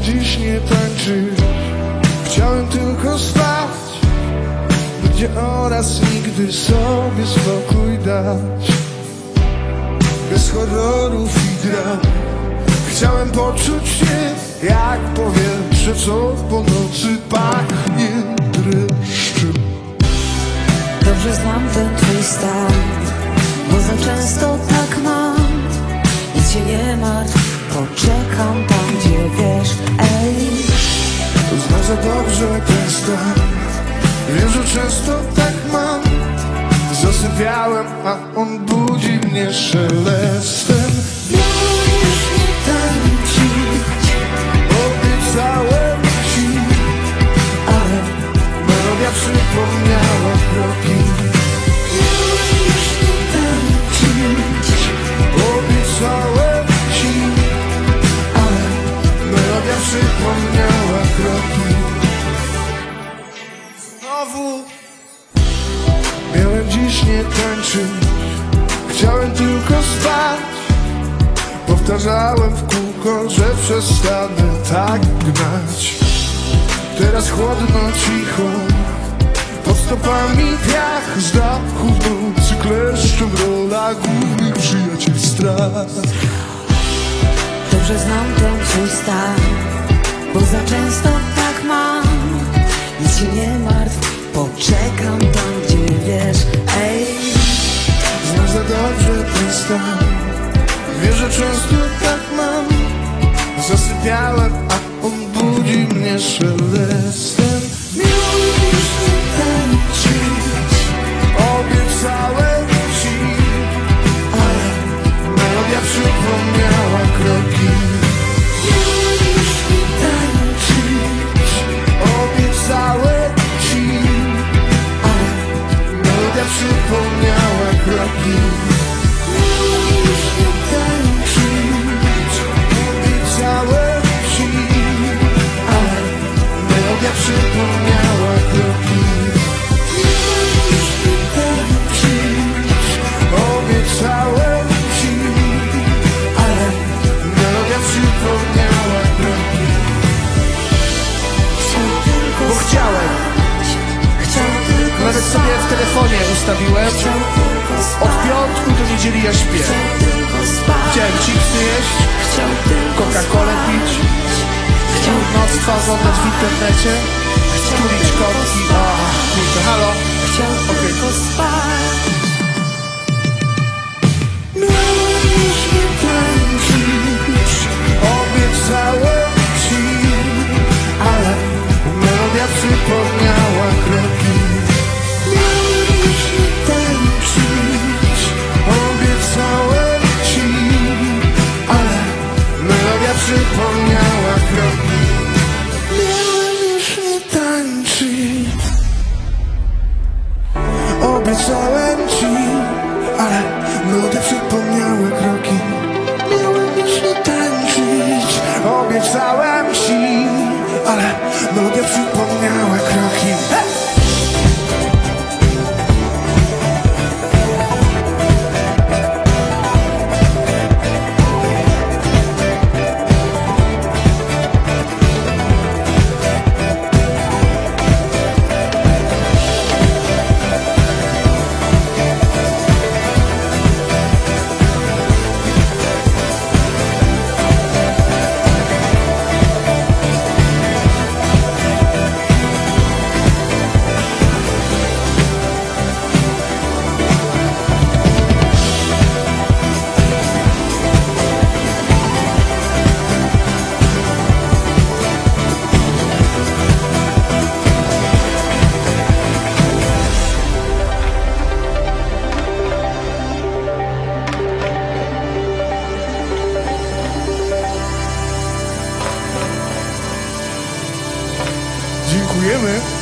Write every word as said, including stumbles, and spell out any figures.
dziś nie tańczyć. Chciałem tylko spać, gdzie oraz nigdy sobie spokój dać. Bez horrorów i dram. Chciałem poczuć się jak powietrze, co po nocy pachnie dreszczem. Dobrze znam ten twój stan, bo za często tak mam. Nic się nie martw, poczekam tam, gdzie wiesz, ej. Znam za dobrze ten stan. Wiem, że często tak mam. Zasypiałem, a on budzi mnie szelestem. Miałeś nie tańczyć, obiecałem ci, ale melodia przypomniała kroki. Miałeś nie tańczyć, obiecałem ci, ale melodia przypomniała kroki. Znowu miałem dziś nie tańczyć, chciałem tylko spać. Powtarzałem w kółko, że przestanę tak gnać. Teraz chłodno, cicho, pod stopami piach. Z dachu w nocy kleszczą w rolach głównych przyjaciel strach. Dobrze znam ten twój stan, bo za często tak mam. Nic się nie martw, poczekam tam, gdzie wiesz, ej. Znam za dobrze ten stan. Wiesz, że często tak mam. Zasypiałem, a on budzi mnie szelestem. Miałeś nie tańczyć, obiecałem ci, ale melodia przypomniała kroki. Miałeś nie tańczyć, obiecałem ci, ale melodia przypomniała kroki. Miałeś nie tańczyć, obiecałem ci, ale melodia przypomniała kroki. Miałeś nie tańczyć, obiecałem ci, ale melodia przypomniała kroki. Bo chciałem. Chciałem tylko Nawet sobie w telefonie ustawiłem. Od piątku do niedzieli ja śpię. Chciałem chipsy jeść, Coca-Colę pić, trudnostwa oglądać w internecie, tulić kotki. A, kurczę, halo? Chciałem tylko spać. Miałeś nie tańczyć, obiecałem ci, ale melodia przypomniała kroki. Miałeś nie tańczyć, obiecałem ci, ale melodia przypomniała kroki. Miałem już nie tańczyć, obiecałem ci, ale melodia przypomniała kroki. Miałem już nie tańczyć, obiecałem ci, ale melodia przypomniała kroki. Hey! Dziękujemy.